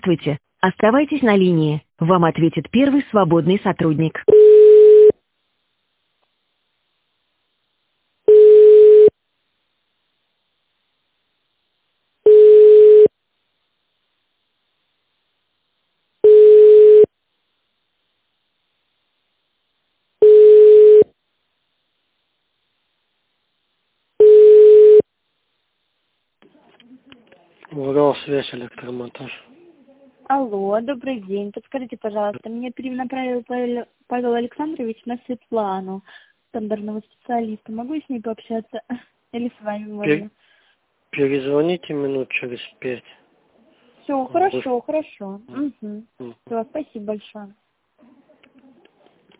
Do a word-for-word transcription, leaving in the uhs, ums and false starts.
Здравствуйте. Оставайтесь на линии. Вам ответит первый свободный сотрудник. Урал, связь, электромонтаж. Алло, добрый день. Подскажите, пожалуйста, меня перенаправил Павел Павел Александрович на Светлану, стандартного специалиста. Могу я с ней пообщаться? Или с вами Пер- можно? Перезвоните минут через пять. Все, Вы- хорошо, хорошо. М, Угу. м. Все, спасибо большое.